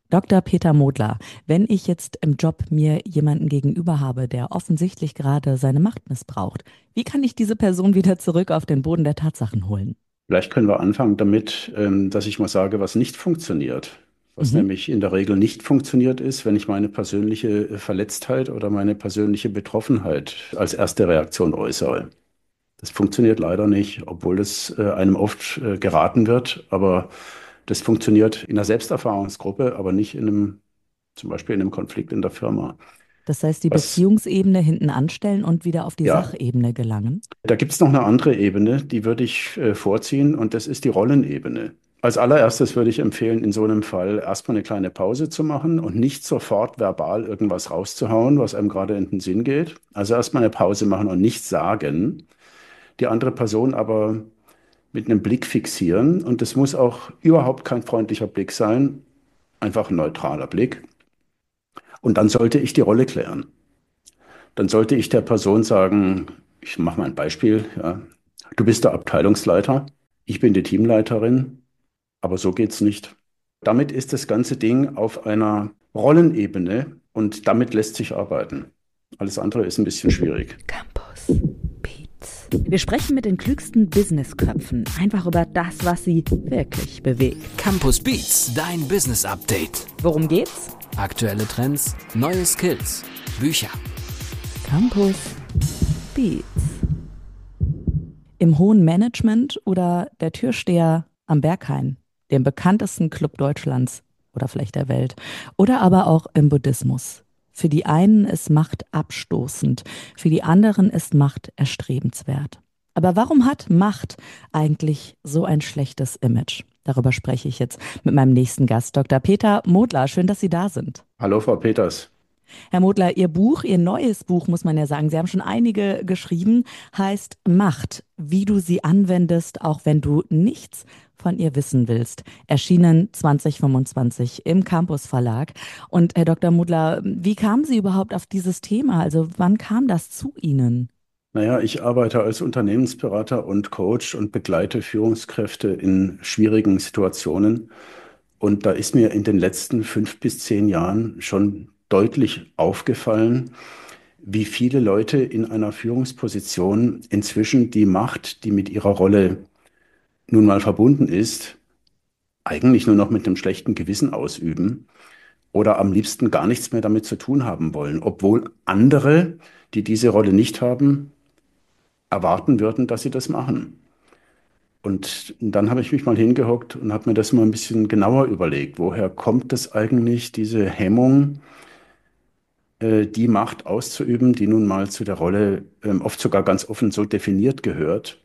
Dr. Peter Modler, wenn ich jetzt im Job mir jemanden gegenüber habe, der offensichtlich gerade seine Macht missbraucht, wie kann ich diese Person wieder zurück auf den Boden der Tatsachen holen? Vielleicht können wir anfangen damit, dass ich mal sage, was nicht funktioniert. Was Mhm. nämlich in der Regel nicht funktioniert ist, wenn ich meine persönliche Verletztheit oder meine persönliche Betroffenheit als erste Reaktion äußere. Das funktioniert leider nicht, obwohl es einem oft geraten wird. Aber das funktioniert in einer Selbsterfahrungsgruppe, aber nicht zum Beispiel in einem Konflikt in der Firma. Das heißt, die Was, Beziehungsebene hinten anstellen und wieder auf die ja, Sachebene gelangen. Da gibt es noch eine andere Ebene, die würde ich vorziehen, und das ist die Rollenebene. Als allererstes würde ich empfehlen, in so einem Fall erstmal eine kleine Pause zu machen und nicht sofort verbal irgendwas rauszuhauen, was einem gerade in den Sinn geht. Also erstmal eine Pause machen und nichts sagen. Die andere Person aber mit einem Blick fixieren. Und das muss auch überhaupt kein freundlicher Blick sein, einfach ein neutraler Blick. Und dann sollte ich die Rolle klären. Dann sollte ich der Person sagen, ich mache mal ein Beispiel, ja. Du bist der Abteilungsleiter, ich bin die Teamleiterin, aber so geht's nicht. Damit ist das ganze Ding auf einer Rollenebene und damit lässt sich arbeiten. Alles andere ist ein bisschen schwierig. Campus Beats. Wir sprechen mit den klügsten Businessköpfen einfach über das, was sie wirklich bewegt. Campus Beats, dein Business Update. Worum geht's? Aktuelle Trends, neue Skills, Bücher. Campus Beats. Im hohen Management oder der Türsteher am Berghain, dem bekanntesten Club Deutschlands oder vielleicht der Welt, oder aber auch im Buddhismus. Für die einen ist Macht abstoßend, für die anderen ist Macht erstrebenswert. Aber warum hat Macht eigentlich so ein schlechtes Image? Darüber spreche ich jetzt mit meinem nächsten Gast, Dr. Peter Modler. Schön, dass Sie da sind. Hallo, Frau Peters. Herr Modler, Ihr Buch, Ihr neues Buch, muss man ja sagen, Sie haben schon einige geschrieben, heißt Macht, wie du sie anwendest, auch wenn du nichts von ihr wissen willst. Erschienen 2025 im Campus Verlag. Und Herr Dr. Modler, wie kamen Sie überhaupt auf dieses Thema? Also wann kam das zu Ihnen? Naja, ich arbeite als Unternehmensberater und Coach und begleite Führungskräfte in schwierigen Situationen. Und da ist mir in den letzten 5 bis 10 Jahren schon deutlich aufgefallen, wie viele Leute in einer Führungsposition inzwischen die Macht, die mit ihrer Rolle nun mal verbunden ist, eigentlich nur noch mit einem schlechten Gewissen ausüben oder am liebsten gar nichts mehr damit zu tun haben wollen, obwohl andere, die diese Rolle nicht haben, erwarten würden, dass sie das machen. Und dann habe ich mich mal hingehockt und habe mir das mal ein bisschen genauer überlegt. Woher kommt das eigentlich, diese Hemmung, die Macht auszuüben, die nun mal zu der Rolle oft sogar ganz offen so definiert gehört?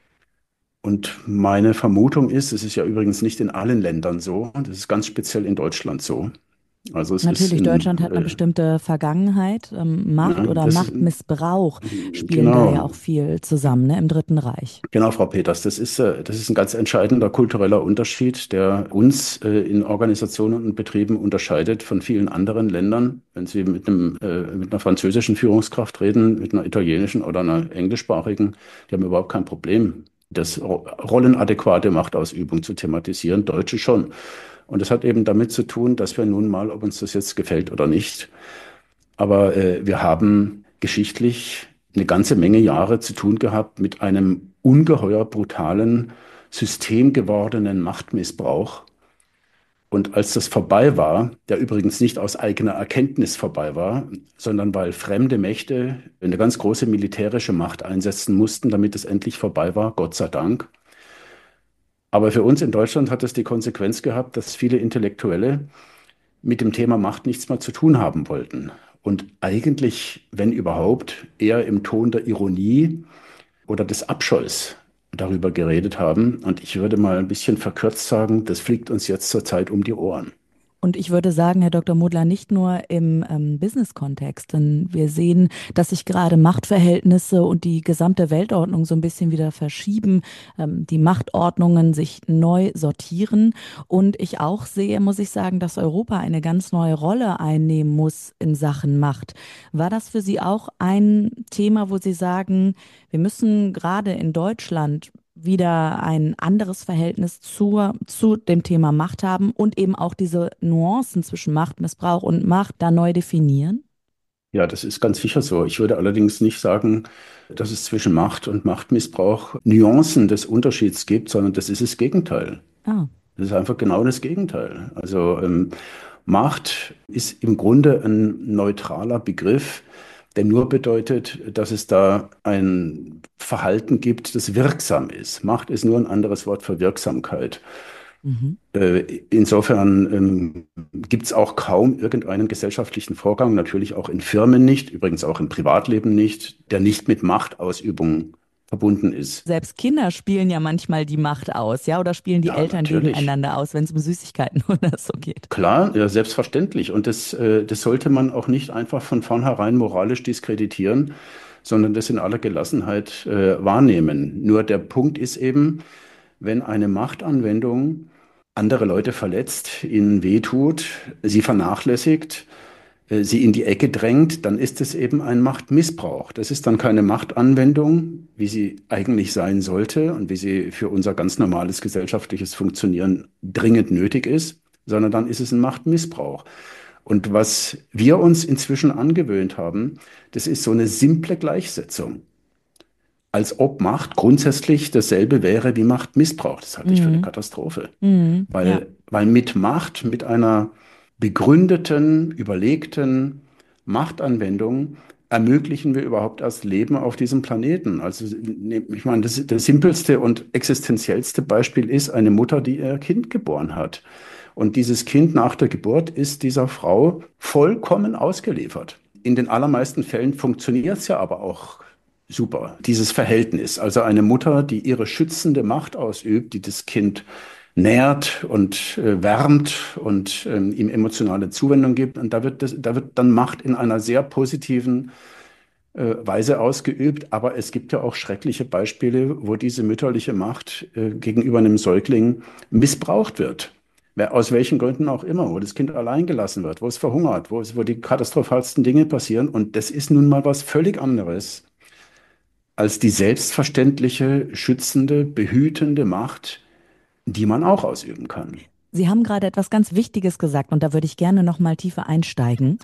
Und meine Vermutung ist, es ist ja übrigens nicht in allen Ländern so, das ist ganz speziell in Deutschland so. Also es ist Natürlich, Deutschland hat eine bestimmte Vergangenheit. Macht ja, oder Machtmissbrauch spielen da ja genau, auch viel zusammen, ne, im Dritten Reich. genau, Frau Peters, das ist ein ganz entscheidender kultureller Unterschied, der uns in Organisationen und Betrieben unterscheidet von vielen anderen Ländern. Wenn Sie mit einer französischen Führungskraft reden, mit einer italienischen oder einer englischsprachigen, die haben überhaupt kein Problem, das rollenadäquate Machtausübung zu thematisieren, Deutsche schon. Und das hat eben damit zu tun, dass wir nun mal, ob uns das jetzt gefällt oder nicht, aber wir haben geschichtlich eine ganze Menge Jahre zu tun gehabt mit einem ungeheuer brutalen, systemgewordenen Machtmissbrauch. Und als das vorbei war, der übrigens nicht aus eigener Erkenntnis vorbei war, sondern weil fremde Mächte eine ganz große militärische Macht einsetzen mussten, damit es endlich vorbei war, Gott sei Dank. Aber für uns in Deutschland hat es die Konsequenz gehabt, dass viele Intellektuelle mit dem Thema Macht nichts mehr zu tun haben wollten. Und eigentlich, wenn überhaupt, eher im Ton der Ironie oder des Abscheus darüber geredet haben. Und ich würde mal ein bisschen verkürzt sagen, das fliegt uns jetzt zurzeit um die Ohren. Und ich würde sagen, Herr Dr. Modler, nicht nur im Business-Kontext, denn wir sehen, dass sich gerade Machtverhältnisse und die gesamte Weltordnung so ein bisschen wieder verschieben, die Machtordnungen sich neu sortieren. Und ich auch sehe, muss ich sagen, dass Europa eine ganz neue Rolle einnehmen muss in Sachen Macht. War das für Sie auch ein Thema, wo Sie sagen, wir müssen gerade in Deutschland wieder ein anderes Verhältnis zu dem Thema Macht haben und eben auch diese Nuancen zwischen Machtmissbrauch und Macht da neu definieren? Ja, das ist ganz sicher so. Ich würde allerdings nicht sagen, dass es zwischen Macht und Machtmissbrauch Nuancen des Unterschieds gibt, sondern das ist das Gegenteil. Ah, Das ist einfach genau das Gegenteil. Also Macht ist im Grunde ein neutraler Begriff, der nur bedeutet, dass es da ein Verhalten gibt, das wirksam ist. Macht ist nur ein anderes Wort für Wirksamkeit. mhm. Insofern gibt es auch kaum irgendeinen gesellschaftlichen Vorgang, natürlich auch in Firmen nicht, übrigens auch im Privatleben nicht, der nicht mit Machtausübung verbunden ist. Selbst Kinder spielen ja manchmal die Macht aus, ja, oder spielen die Ja, Eltern natürlich. gegeneinander aus, wenn es um Süßigkeiten oder so geht. Klar, ja, selbstverständlich. Und das sollte man auch nicht einfach von vornherein moralisch diskreditieren, sondern das in aller Gelassenheit wahrnehmen. Nur der Punkt ist eben, wenn eine Machtanwendung andere Leute verletzt, ihnen wehtut, sie vernachlässigt, sie in die Ecke drängt, dann ist es eben ein Machtmissbrauch. Das ist dann keine Machtanwendung, wie sie eigentlich sein sollte und wie sie für unser ganz normales gesellschaftliches Funktionieren dringend nötig ist, sondern dann ist es ein Machtmissbrauch. Und was wir uns inzwischen angewöhnt haben, das ist so eine simple Gleichsetzung. Als ob Macht grundsätzlich dasselbe wäre wie Machtmissbrauch. Das halte ich für eine Mhm. Katastrophe. Mhm. Ja. Weil mit Macht, mit einer begründeten, überlegten Machtanwendung ermöglichen wir überhaupt erst Leben auf diesem Planeten. Also ich meine, das simpelste und existenziellste Beispiel ist eine Mutter, die ihr Kind geboren hat. Und dieses Kind nach der Geburt ist dieser Frau vollkommen ausgeliefert. In den allermeisten Fällen funktioniert es ja aber auch super, dieses Verhältnis. Also eine Mutter, die ihre schützende Macht ausübt, die das Kind nährt und wärmt und ihm emotionale Zuwendung gibt. Und da wird dann Macht in einer sehr positiven Weise ausgeübt. Aber es gibt ja auch schreckliche Beispiele, wo diese mütterliche Macht gegenüber einem Säugling missbraucht wird. Aus welchen Gründen auch immer, wo das Kind allein gelassen wird, wo es verhungert, wo die katastrophalsten Dinge passieren. Und das ist nun mal was völlig anderes als die selbstverständliche, schützende, behütende Macht, die man auch ausüben kann. Sie haben gerade etwas ganz Wichtiges gesagt und da würde ich gerne noch mal tiefer einsteigen.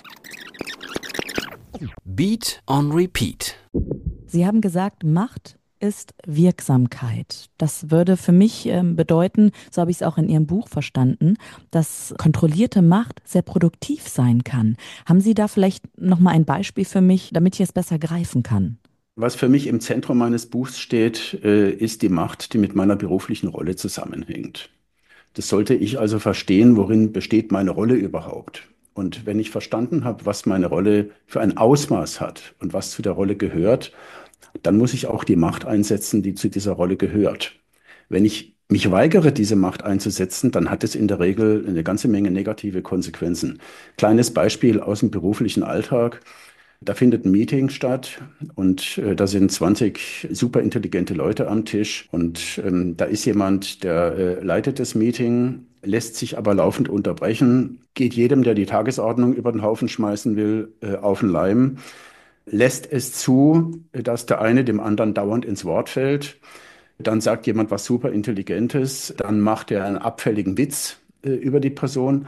Beat on Repeat. Sie haben gesagt, Macht ist Wirksamkeit. Das würde für mich bedeuten, so habe ich es auch in Ihrem Buch verstanden, dass kontrollierte Macht sehr produktiv sein kann. Haben Sie da vielleicht noch mal ein Beispiel für mich, damit ich es besser greifen kann? Was für mich im Zentrum meines Buchs steht, ist die Macht, die mit meiner beruflichen Rolle zusammenhängt. Das sollte ich also verstehen, worin besteht meine Rolle überhaupt. Und wenn ich verstanden habe, was meine Rolle für ein Ausmaß hat und was zu der Rolle gehört, dann muss ich auch die Macht einsetzen, die zu dieser Rolle gehört. Wenn ich mich weigere, diese Macht einzusetzen, dann hat es in der Regel eine ganze Menge negative Konsequenzen. Kleines Beispiel aus dem beruflichen Alltag. Da findet ein Meeting statt und da sind 20 superintelligente Leute am Tisch und da ist jemand, der leitet das Meeting, lässt sich aber laufend unterbrechen, geht jedem, der die Tagesordnung über den Haufen schmeißen will, auf den Leim, lässt es zu, dass der eine dem anderen dauernd ins Wort fällt. Dann sagt jemand was superintelligentes, dann macht er einen abfälligen Witz über die Person.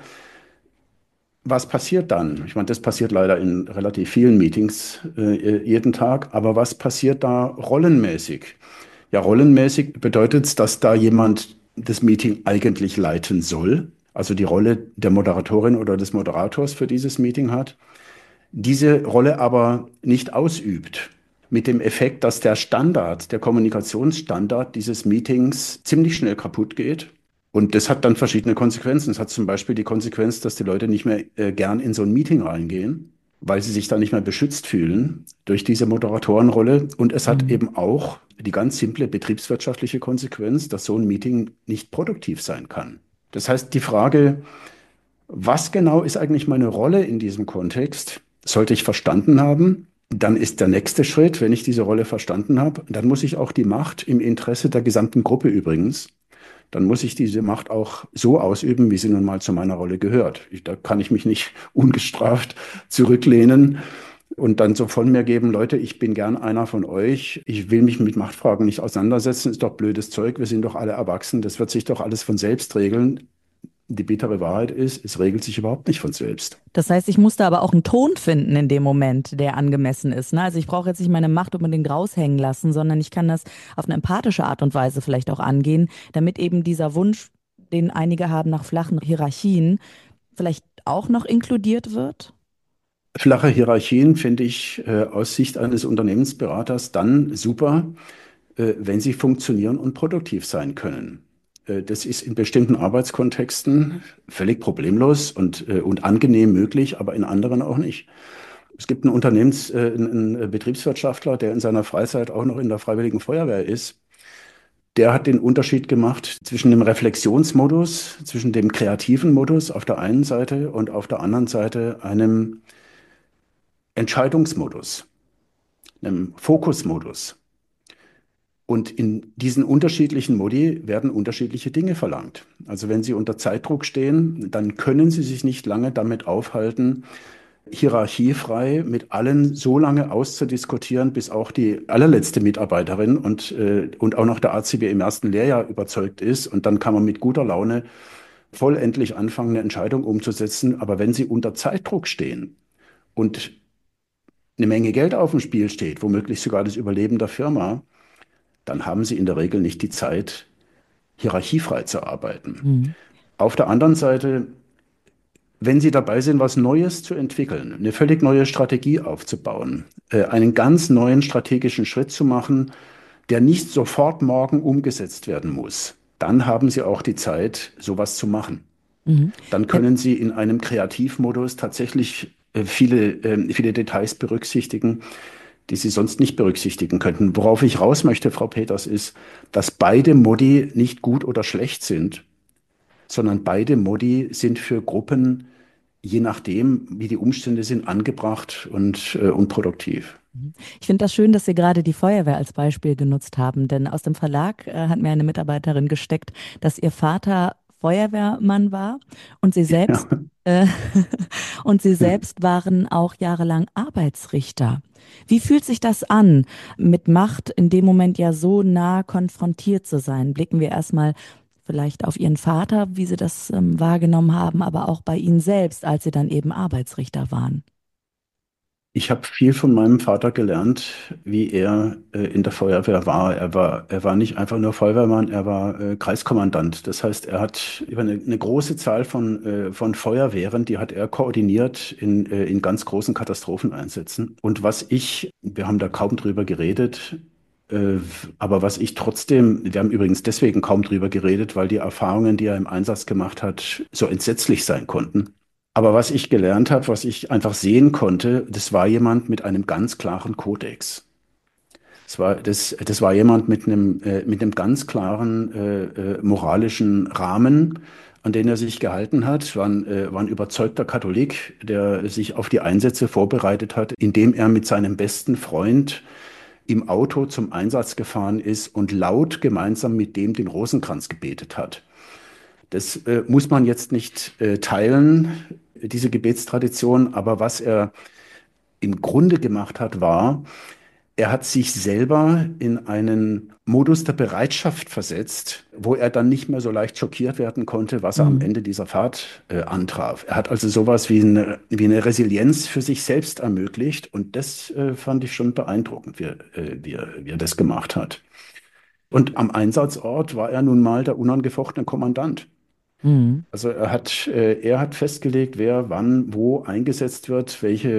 Was passiert dann? Ich meine, das passiert leider in relativ vielen Meetings jeden Tag, aber was passiert da rollenmäßig? Ja, rollenmäßig bedeutet es, dass da jemand das Meeting eigentlich leiten soll, also die Rolle der Moderatorin oder des Moderators für dieses Meeting hat, diese Rolle aber nicht ausübt. Mit dem Effekt, dass der Standard, der Kommunikationsstandard dieses Meetings ziemlich schnell kaputt geht. Und das hat dann verschiedene Konsequenzen. Es hat zum Beispiel die Konsequenz, dass die Leute nicht mehr gern in so ein Meeting reingehen, weil sie sich dann nicht mehr beschützt fühlen durch diese Moderatorenrolle. Und es hat Mhm. eben auch die ganz simple betriebswirtschaftliche Konsequenz, dass so ein Meeting nicht produktiv sein kann. Das heißt, die Frage, was genau ist eigentlich meine Rolle in diesem Kontext, sollte ich verstanden haben. Dann ist der nächste Schritt, wenn ich diese Rolle verstanden habe, dann muss ich auch die Macht im Interesse der gesamten Gruppe übrigens, dann muss ich diese Macht auch so ausüben, wie sie nun mal zu meiner Rolle gehört. Da kann ich mich nicht ungestraft zurücklehnen und dann so von mir geben, Leute, ich bin gern einer von euch, ich will mich mit Machtfragen nicht auseinandersetzen, ist doch blödes Zeug, wir sind doch alle erwachsen, das wird sich doch alles von selbst regeln. Die bittere Wahrheit ist, es regelt sich überhaupt nicht von selbst. Das heißt, ich musste aber auch einen Ton finden in dem Moment, der angemessen ist. Ne? Also ich brauche jetzt nicht meine Macht unbedingt raushängen lassen, sondern ich kann das auf eine empathische Art und Weise vielleicht auch angehen, damit eben dieser Wunsch, den einige haben nach flachen Hierarchien, vielleicht auch noch inkludiert wird. Flache Hierarchien finde ich aus Sicht eines Unternehmensberaters dann super, wenn sie funktionieren und produktiv sein können. Das ist in bestimmten Arbeitskontexten völlig problemlos und angenehm möglich, aber in anderen auch nicht. Es gibt einen Betriebswirtschaftler, der in seiner Freizeit auch noch in der Freiwilligen Feuerwehr ist. Der hat den Unterschied gemacht zwischen dem Reflexionsmodus, zwischen dem kreativen Modus auf der einen Seite und auf der anderen Seite einem Entscheidungsmodus, einem Fokusmodus. Und in diesen unterschiedlichen Modi werden unterschiedliche Dinge verlangt. Also wenn Sie unter Zeitdruck stehen, dann können Sie sich nicht lange damit aufhalten, hierarchiefrei mit allen so lange auszudiskutieren, bis auch die allerletzte Mitarbeiterin und auch noch der ACB im ersten Lehrjahr überzeugt ist. Und dann kann man mit guter Laune vollendlich anfangen, eine Entscheidung umzusetzen. Aber wenn Sie unter Zeitdruck stehen und eine Menge Geld auf dem Spiel steht, womöglich sogar das Überleben der Firma, dann haben Sie in der Regel nicht die Zeit, hierarchiefrei zu arbeiten. Mhm. Auf der anderen Seite, wenn Sie dabei sind, was Neues zu entwickeln, eine völlig neue Strategie aufzubauen, einen ganz neuen strategischen Schritt zu machen, der nicht sofort morgen umgesetzt werden muss, dann haben Sie auch die Zeit, sowas zu machen. Mhm. Dann Ja, können Sie in einem Kreativmodus tatsächlich viele Details berücksichtigen, die Sie sonst nicht berücksichtigen könnten. Worauf ich raus möchte, Frau Peters, ist, dass beide Modi nicht gut oder schlecht sind, sondern beide Modi sind für Gruppen, je nachdem, wie die Umstände sind, angebracht und produktiv. ich finde das schön, dass Sie gerade die Feuerwehr als Beispiel genutzt haben, denn aus dem Verlag hat mir eine Mitarbeiterin gesteckt, dass ihr Vater Feuerwehrmann war und sie Ja. selbst und sie selbst waren auch jahrelang Arbeitsrichter. Wie fühlt sich das an, mit Macht in dem Moment ja so nah konfrontiert zu sein? Blicken wir erstmal vielleicht auf Ihren Vater, wie Sie das wahrgenommen haben, aber auch bei Ihnen selbst, als Sie dann eben Arbeitsrichter waren. Ich habe viel von meinem Vater gelernt, wie er in der Feuerwehr war. Er war nicht einfach nur Feuerwehrmann, er war Kreiskommandant. Das heißt, er hat über eine große Zahl von Feuerwehren, die hat er koordiniert in ganz großen Katastropheneinsätzen. Und wir haben da kaum drüber geredet, äh, aber was ich trotzdem, wir haben übrigens deswegen kaum drüber geredet, weil die Erfahrungen, die er im Einsatz gemacht hat, so entsetzlich sein konnten. Aber was ich gelernt habe, was ich einfach sehen konnte, das war jemand mit einem ganz klaren Kodex. Das war jemand mit einem ganz klaren moralischen Rahmen, an den er sich gehalten hat. War ein überzeugter Katholik, der sich auf die Einsätze vorbereitet hat, indem er mit seinem besten Freund im Auto zum Einsatz gefahren ist und laut gemeinsam mit dem den Rosenkranz gebetet hat. Das muss man jetzt nicht teilen, diese Gebetstradition, aber was er im Grunde gemacht hat, war, er hat sich selber in einen Modus der Bereitschaft versetzt, wo er dann nicht mehr so leicht schockiert werden konnte, was er am Mhm. Ende dieser Fahrt antraf. Er hat also sowas wie eine Resilienz für sich selbst ermöglicht und das fand ich schon beeindruckend, wie er das gemacht hat. Und am Einsatzort war er nun mal der unangefochtene Kommandant. Mhm. Also er hat festgelegt, wer wann wo eingesetzt wird,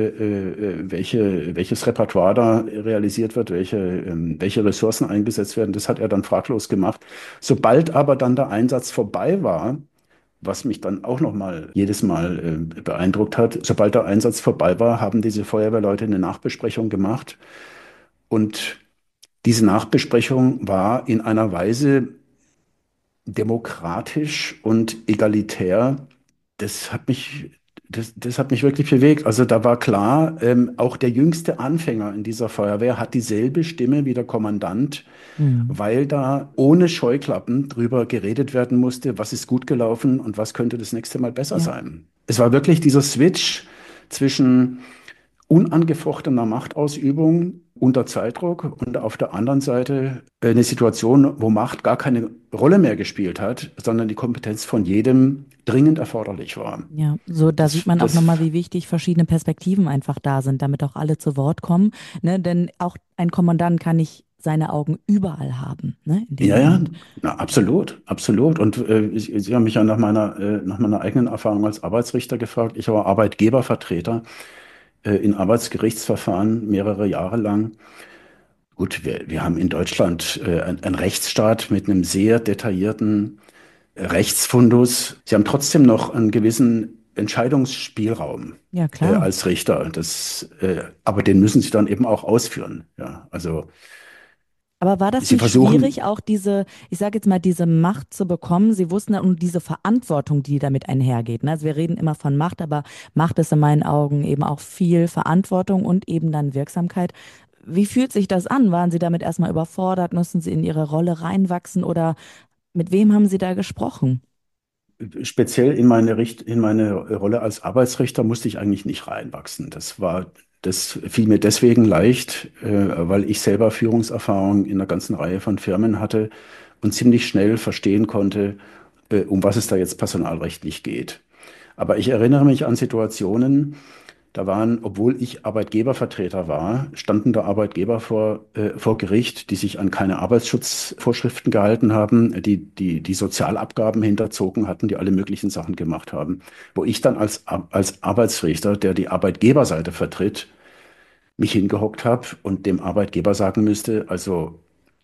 welches Repertoire da realisiert wird, welche Ressourcen eingesetzt werden. Das hat er dann fraglos gemacht. Sobald aber dann der Einsatz vorbei war, was mich dann auch noch mal jedes Mal beeindruckt hat, sobald der Einsatz vorbei war, haben diese Feuerwehrleute eine Nachbesprechung gemacht und diese Nachbesprechung war in einer Weise demokratisch und egalitär, das hat mich, das hat mich wirklich bewegt. Also da war klar, auch der jüngste Anfänger in dieser Feuerwehr hat dieselbe Stimme wie der Kommandant, Mhm. weil da ohne Scheuklappen drüber geredet werden musste, was ist gut gelaufen und was könnte das nächste Mal besser Ja. sein. Es war wirklich dieser Switch zwischen unangefochtener Machtausübung unter Zeitdruck und auf der anderen Seite eine Situation, wo Macht gar keine Rolle mehr gespielt hat, sondern die Kompetenz von jedem dringend erforderlich war. Ja, so da sieht man auch Das nochmal, wie wichtig verschiedene Perspektiven einfach da sind, damit auch alle zu Wort kommen. Ne? Denn auch ein Kommandant kann nicht seine Augen überall haben, ne? In dem Ja, ja, Moment. na, absolut, absolut. Und Sie haben mich ja nach meiner eigenen Erfahrung als Arbeitsrichter gefragt. Ich war Arbeitgebervertreter in Arbeitsgerichtsverfahren mehrere Jahre lang. Gut, wir haben in Deutschland einen Rechtsstaat mit einem sehr detaillierten Rechtsfundus. Sie haben trotzdem noch einen gewissen Entscheidungsspielraum Ja, klar. als Richter. Aber den müssen Sie dann eben auch ausführen. Ja, also Aber war das Sie nicht schwierig, versuchen. auch diese, ich sage jetzt mal, diese Macht zu bekommen? Sie wussten ja um diese Verantwortung, die damit einhergeht. Ne? Also wir reden immer von Macht, aber Macht ist in meinen Augen eben auch viel Verantwortung und eben dann Wirksamkeit. Wie fühlt sich das an? Waren Sie damit erstmal überfordert? Mussten Sie in Ihre Rolle reinwachsen oder mit wem haben Sie da gesprochen? Speziell in meine Rolle als Arbeitsrichter musste ich eigentlich nicht reinwachsen. Das fiel mir deswegen leicht, weil ich selber Führungserfahrung in einer ganzen Reihe von Firmen hatte und ziemlich schnell verstehen konnte, um was es da jetzt personalrechtlich geht. Aber ich erinnere mich an Situationen, da waren, obwohl ich Arbeitgebervertreter war, standen da Arbeitgeber vor Gericht, die sich an keine Arbeitsschutzvorschriften gehalten haben, die Sozialabgaben hinterzogen hatten, die alle möglichen Sachen gemacht haben. Wo ich dann als Arbeitsrichter, der die Arbeitgeberseite vertritt, mich hingehockt habe und dem Arbeitgeber sagen müsste, also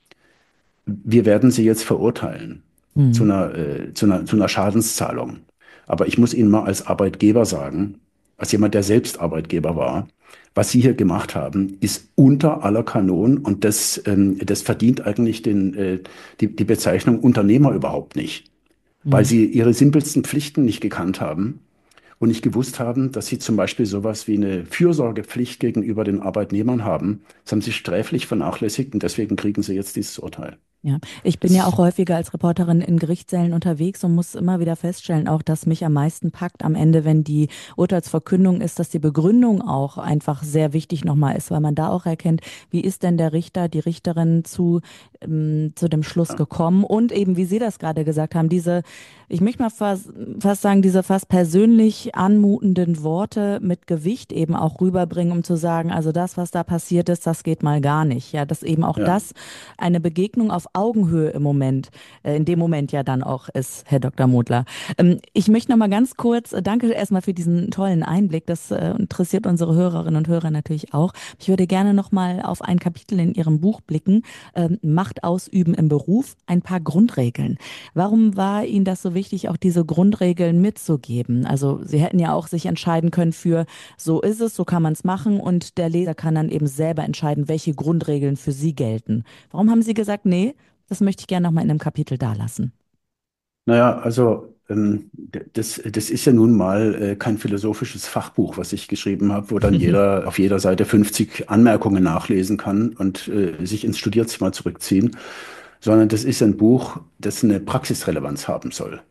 wir werden Sie jetzt verurteilen Hm. zu einer Schadenszahlung. Aber ich muss Ihnen mal als Arbeitgeber sagen, als jemand, der selbst Arbeitgeber war, was Sie hier gemacht haben, ist unter aller Kanonen und das verdient eigentlich die Bezeichnung Unternehmer überhaupt nicht, weil Hm. Sie Ihre simpelsten Pflichten nicht gekannt haben und nicht gewusst haben, dass Sie zum Beispiel sowas wie eine Fürsorgepflicht gegenüber den Arbeitnehmern haben. Das haben Sie sträflich vernachlässigt und deswegen kriegen Sie jetzt dieses Urteil. Ja, ich bin ja auch Das häufiger als Reporterin in Gerichtssälen unterwegs und muss immer wieder feststellen, auch dass mich am meisten packt am Ende, wenn die Urteilsverkündung ist, dass die Begründung auch einfach sehr wichtig nochmal ist, weil man da auch erkennt, wie ist denn der Richter, die Richterin zu dem Schluss gekommen und eben, wie Sie das gerade gesagt haben, ich möchte mal fast sagen, diese fast persönlich anmutenden Worte mit Gewicht eben auch rüberbringen, um zu sagen, also das, was da passiert ist, das geht mal gar nicht. Ja, dass eben auch Ja, das eine Begegnung auf Augenhöhe im Moment, in dem Moment ja dann auch ist, Herr Dr. Modler. Ich möchte noch mal ganz kurz, danke erstmal für diesen tollen Einblick, das interessiert unsere Hörerinnen und Hörer natürlich auch. Ich würde gerne noch mal auf ein Kapitel in Ihrem Buch blicken, Macht ausüben im Beruf, ein paar Grundregeln. Warum war Ihnen das so wichtig, auch diese Grundregeln mitzugeben? Also Sie hätten ja auch sich entscheiden können für, so ist es, so kann man es machen und der Leser kann dann eben selber entscheiden, welche Grundregeln für Sie gelten. Warum haben Sie gesagt, nee, das möchte ich gerne noch mal in einem Kapitel da lassen? naja, also das ist ja nun mal kein philosophisches Fachbuch, was ich geschrieben habe, wo dann jeder auf jeder Seite 50 Anmerkungen nachlesen kann und sich ins Studierzimmer zurückziehen, sondern das ist ein Buch, das eine Praxisrelevanz haben soll.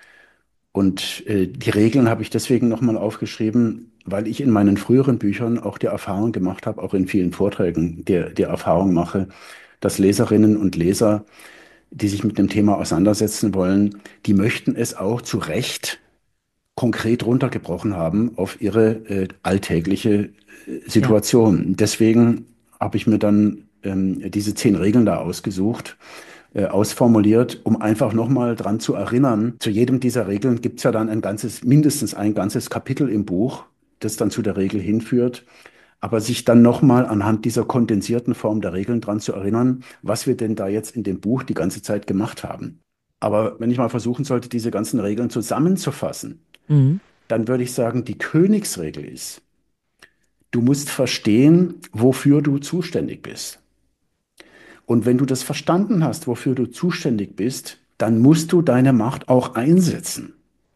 Und die Regeln habe ich deswegen nochmal aufgeschrieben, weil ich in meinen früheren Büchern auch die Erfahrung gemacht habe, auch in vielen Vorträgen die Erfahrung mache, dass Leserinnen und Leser, die sich mit dem Thema auseinandersetzen wollen, die möchten es auch zu Recht konkret runtergebrochen haben auf ihre alltägliche Ja, Situation. Deswegen habe ich mir dann diese 10 Regeln da ausgesucht, ausformuliert, um einfach nochmal dran zu erinnern. Zu jedem dieser Regeln gibt es ja dann mindestens ein ganzes Kapitel im Buch, das dann zu der Regel hinführt. Aber sich dann nochmal anhand dieser kondensierten Form der Regeln dran zu erinnern, was wir denn da jetzt in dem Buch die ganze Zeit gemacht haben. Aber wenn ich mal versuchen sollte, diese ganzen Regeln zusammenzufassen, mhm. dann würde ich sagen, die Königsregel ist, du musst verstehen, wofür du zuständig bist. Und wenn du das verstanden hast, wofür du zuständig bist, dann musst du deine Macht auch einsetzen.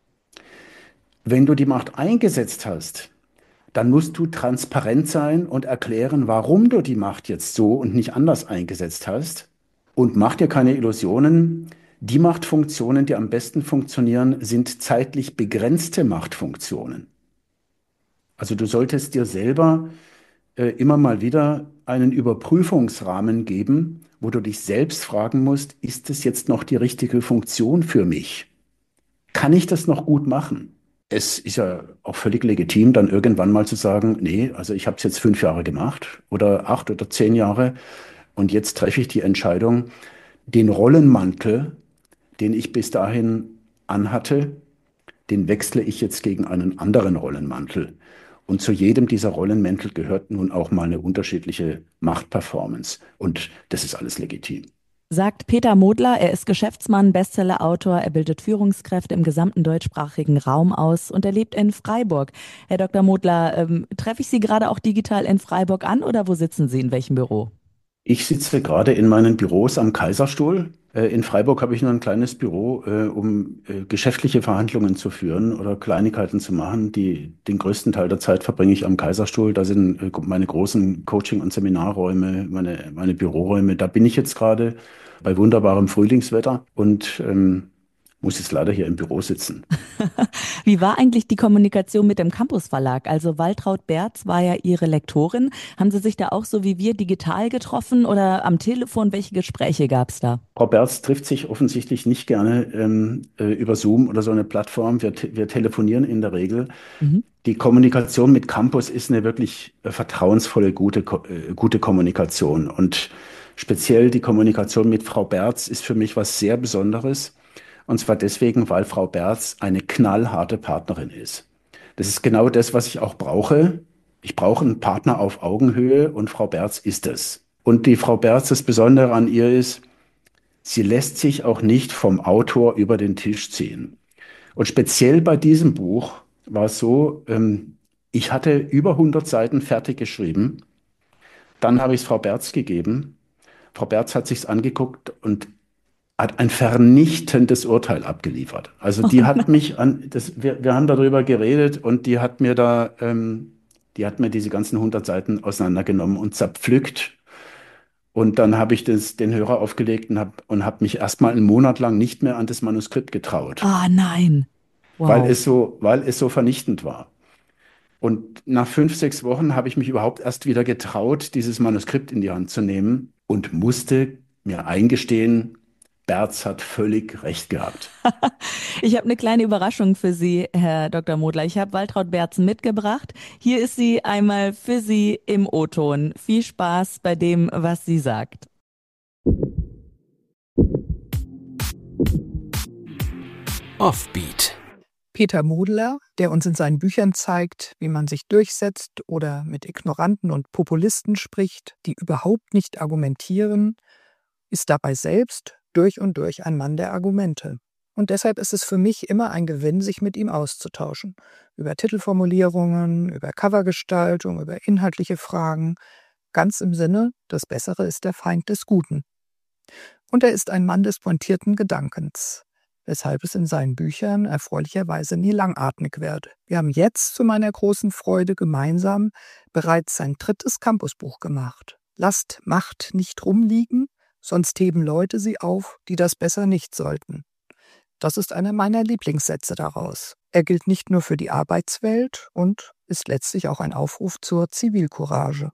Wenn du die Macht eingesetzt hast, dann musst du transparent sein und erklären, warum du die Macht jetzt so und nicht anders eingesetzt hast. Und mach dir keine Illusionen. Die Machtfunktionen, die am besten funktionieren, sind zeitlich begrenzte Machtfunktionen. Also du solltest dir selber immer mal wieder einen Überprüfungsrahmen geben, wo du dich selbst fragen musst, ist es jetzt noch die richtige Funktion für mich? Kann ich das noch gut machen? Es ist ja auch völlig legitim, dann irgendwann mal zu sagen, nee, also ich habe es jetzt 5 Jahre gemacht oder 8 oder 10 Jahre und jetzt treffe ich die Entscheidung, den Rollenmantel, den ich bis dahin anhatte, den wechsle ich jetzt gegen einen anderen Rollenmantel. Und zu jedem dieser Rollenmäntel gehört nun auch mal eine unterschiedliche Machtperformance. Und das ist alles legitim. Sagt Peter Modler, er ist Geschäftsmann, Bestsellerautor, er bildet Führungskräfte im gesamten deutschsprachigen Raum aus und er lebt in Freiburg. Herr Dr. Modler, treffe ich Sie gerade auch digital in Freiburg an oder wo sitzen Sie, in welchem Büro? Ich sitze gerade in meinen Büros am Kaiserstuhl. In Freiburg habe ich nur ein kleines Büro, um geschäftliche Verhandlungen zu führen oder Kleinigkeiten zu machen. Den größten Teil der Zeit verbringe ich am Kaiserstuhl. Da sind meine großen Coaching- und Seminarräume, meine Büroräume. Da bin ich jetzt gerade bei wunderbarem Frühlingswetter und muss jetzt leider hier im Büro sitzen. Wie war eigentlich die Kommunikation mit dem Campus Verlag? Also Waltraud Berz war ja Ihre Lektorin. Haben Sie sich da auch so wie wir digital getroffen oder am Telefon? Welche Gespräche gab es da? Frau Berz trifft sich offensichtlich nicht gerne über Zoom oder so eine Plattform. Wir telefonieren in der Regel. Mhm. Die Kommunikation mit Campus ist eine wirklich vertrauensvolle, gute Kommunikation. Und speziell die Kommunikation mit Frau Berz ist für mich was sehr Besonderes. Und zwar deswegen, weil Frau Berz eine knallharte Partnerin ist. Das ist genau das, was ich auch brauche. Ich brauche einen Partner auf Augenhöhe und Frau Berz ist es. Und die Frau Berz, das Besondere an ihr ist, sie lässt sich auch nicht vom Autor über den Tisch ziehen. Und speziell bei diesem Buch war es so, ich hatte über 100 Seiten fertig geschrieben. Dann habe ich es Frau Berz gegeben. Frau Berz hat sich's angeguckt und hat ein vernichtendes Urteil abgeliefert. Also die hat mich wir haben darüber geredet und die hat mir diese ganzen 100 Seiten auseinandergenommen und zerpflückt. Und dann habe ich den Hörer aufgelegt und hab mich erstmal einen Monat lang nicht mehr an das Manuskript getraut, Ah, nein. weil Wow. es so vernichtend war. Und nach 5, 6 Wochen habe ich mich überhaupt erst wieder getraut, dieses Manuskript in die Hand zu nehmen und musste mir eingestehen, Berz hat völlig recht gehabt. Ich habe eine kleine Überraschung für Sie, Herr Dr. Modler. Ich habe Waltraud Berzen mitgebracht. Hier ist sie einmal für Sie im O-Ton. Viel Spaß bei dem, was sie sagt. Offbeat. Peter Modler, der uns in seinen Büchern zeigt, wie man sich durchsetzt oder mit Ignoranten und Populisten spricht, die überhaupt nicht argumentieren, ist dabei selbst durch und durch ein Mann der Argumente. Und deshalb ist es für mich immer ein Gewinn, sich mit ihm auszutauschen. Über Titelformulierungen, über Covergestaltung, über inhaltliche Fragen. Ganz im Sinne, das Bessere ist der Feind des Guten. Und er ist ein Mann des pointierten Gedankens, weshalb es in seinen Büchern erfreulicherweise nie langatmig wird. Wir haben jetzt zu meiner großen Freude gemeinsam bereits sein 3. Campusbuch gemacht. Lasst Macht nicht rumliegen, sonst heben Leute sie auf, die das besser nicht sollten. Das ist einer meiner Lieblingssätze daraus. Er gilt nicht nur für die Arbeitswelt und ist letztlich auch ein Aufruf zur Zivilcourage.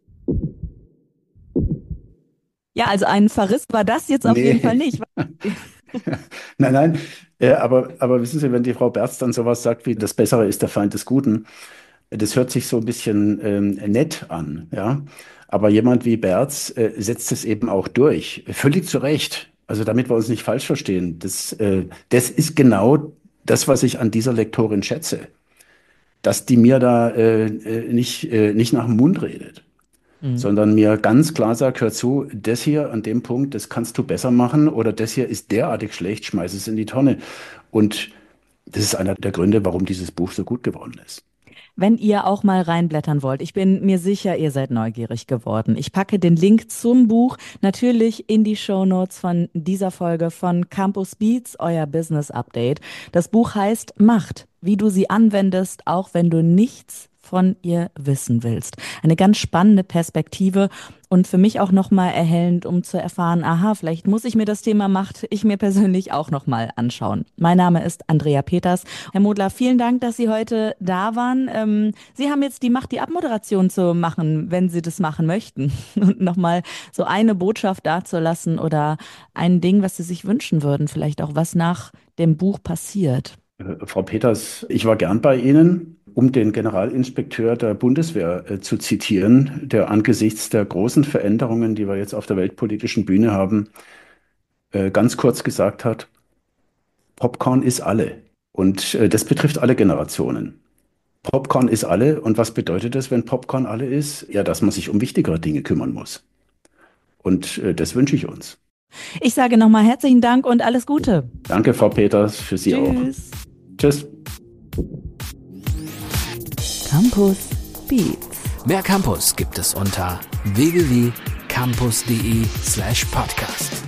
Ja, also ein Verriss war das jetzt auf jeden Fall Nee. nicht. Nein, nein. Aber wissen Sie, wenn die Frau Berz dann sowas sagt wie, das Bessere ist der Feind des Guten, das hört sich so ein bisschen nett an, ja. Aber jemand wie Berz setzt es eben auch durch. Völlig zu Recht. Also damit wir uns nicht falsch verstehen. Das ist genau das, was ich an dieser Lektorin schätze. Dass die mir da nicht nach dem Mund redet, Hm. sondern mir ganz klar sagt, hör zu, das hier an dem Punkt, das kannst du besser machen oder das hier ist derartig schlecht, schmeiß es in die Tonne. Und das ist einer der Gründe, warum dieses Buch so gut geworden ist. Wenn ihr auch mal reinblättern wollt, ich bin mir sicher, ihr seid neugierig geworden. Ich packe den Link zum Buch natürlich in die Shownotes von dieser Folge von Campus Beats, euer Business Update. Das Buch heißt Macht, wie du sie anwendest, auch wenn du nichts von ihr wissen willst. Eine ganz spannende Perspektive und für mich auch nochmal erhellend, um zu erfahren, aha, vielleicht muss ich mir das Thema Macht ich mir persönlich auch nochmal anschauen. Mein Name ist Andrea Peters. Herr Modler, vielen Dank, dass Sie heute da waren. Sie haben jetzt die Macht, die Abmoderation zu machen, wenn Sie das machen möchten. Und nochmal so eine Botschaft dazulassen oder ein Ding, was Sie sich wünschen würden, vielleicht auch was nach dem Buch passiert. Frau Peters, ich war gern bei Ihnen, um den Generalinspekteur der Bundeswehr zu zitieren, der angesichts der großen Veränderungen, die wir jetzt auf der weltpolitischen Bühne haben, ganz kurz gesagt hat, Popcorn ist alle. Und das betrifft alle Generationen. Popcorn ist alle. Und was bedeutet das, wenn Popcorn alle ist? Ja, dass man sich um wichtigere Dinge kümmern muss. Und das wünsche ich uns. Ich sage nochmal herzlichen Dank und alles Gute. Danke, Frau Peters, für Sie auch. Tschüss. Campus Beats. Mehr Campus gibt es unter www.campus.de/podcast.